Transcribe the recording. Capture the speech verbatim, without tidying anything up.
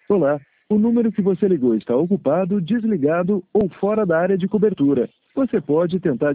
Olá, o número que você ligou está ocupado, desligado ou fora da área de cobertura. Você pode tentar